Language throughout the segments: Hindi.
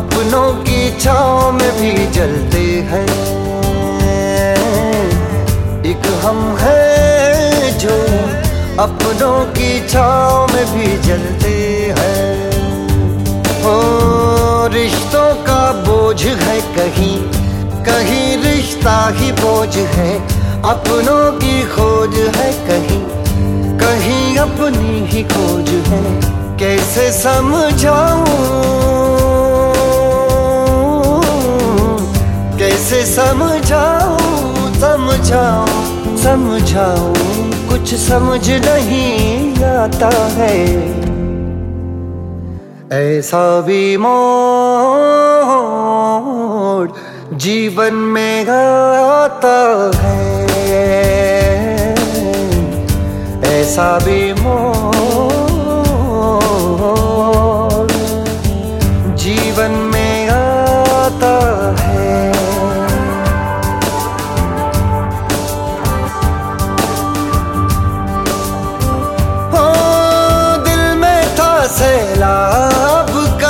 अपनों की छाँव में भी जलते हैं। एक हम हैं जो अपनों की छाँव में भी जलते हैं। ओ रिश्तों का बोझ है कहीं कहीं रिश्ता ही बोझ है, अपनों की खोज है कहीं कहीं अपनी ही खोज है। कैसे समझाऊं, कैसे समझाऊं, समझाऊं कुछ समझ नहीं आता है। ऐसा भी मोड़ जीवन में आता है, ऐसा भी मोड़ जीवन में आता है। हो दिल में था सैलाब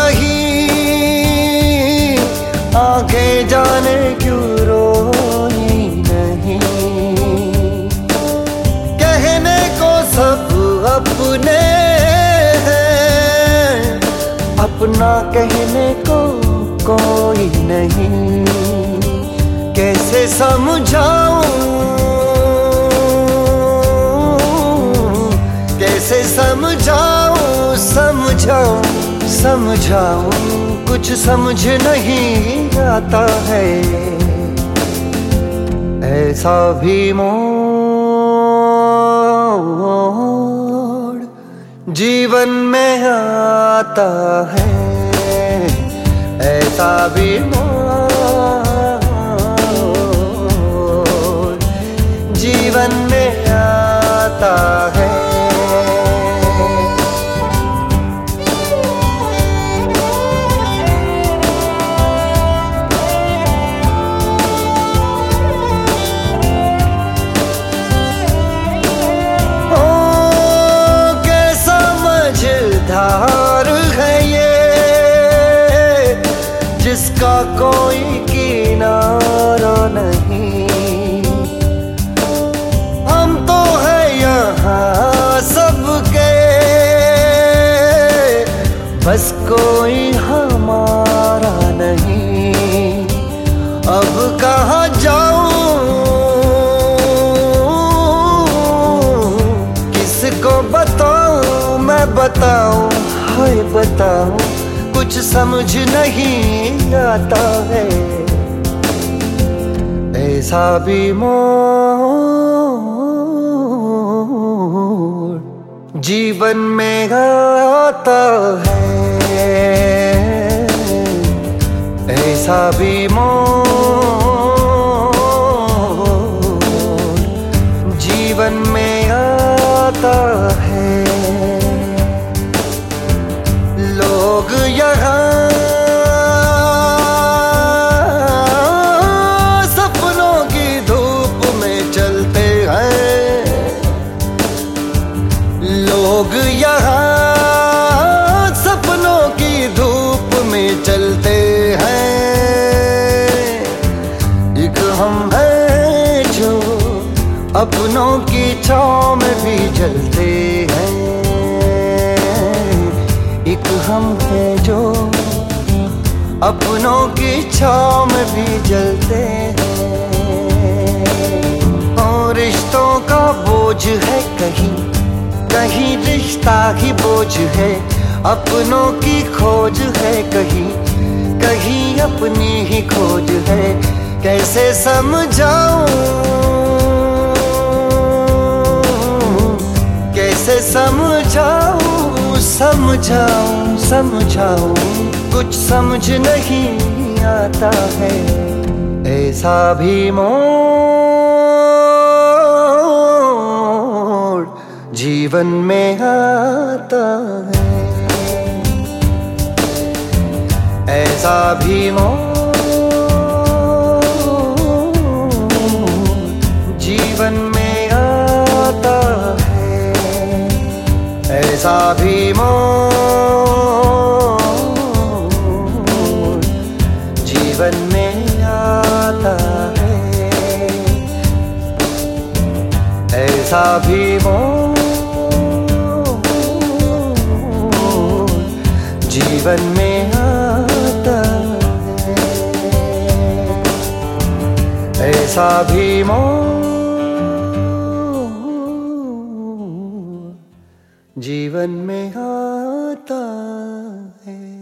कहीं, आगे जाने क्यों रोई नहीं। कहने को सब अपने हैं, अपना कहने को कोई नहीं। कैसे समझाऊं, कैसे समझाऊं, समझाऊं कुछ समझ नहीं आता है। ऐसा भी मोड़ जीवन में आता है, ऐसा भी मोड़ जीवन में आता है। धार है ये जिसका कोई किनारा नहीं। हम तो है यहाँ सबके, बस कोई हमारा नहीं। अब कहाँ जाऊँ, किसको बताऊँ, मैं बताऊं, हाय बताऊं कुछ समझ नहीं आता है। ऐसा भी मोड़ जीवन में आता है, ऐसा भी मोड़ जीवन में आता है। लोग यहाँ सपनों की धूप में चलते हैं, लोग यहाँ सपनों की धूप में चलते हैं। एक हम हैं जो अपनों की छाँव में भी जलते हैं। एक हम हैं जो अपनों की छाँव में भी जलते हैं। और रिश्तों का बोझ है कहीं कहीं रिश्ता ही बोझ है, अपनों की खोज है कहीं कहीं अपनी ही खोज है। कैसे समझाऊं, कैसे समझाऊं, समझाऊं कुछ समझ नहीं आता है। ऐसा भी मोड़ जीवन में आता है, ऐसा भी मोड़ जीवन में आता है, ऐसा भी मोड़ जीवन में आता है। ऐसा भी मोड़ जीवन में आता है।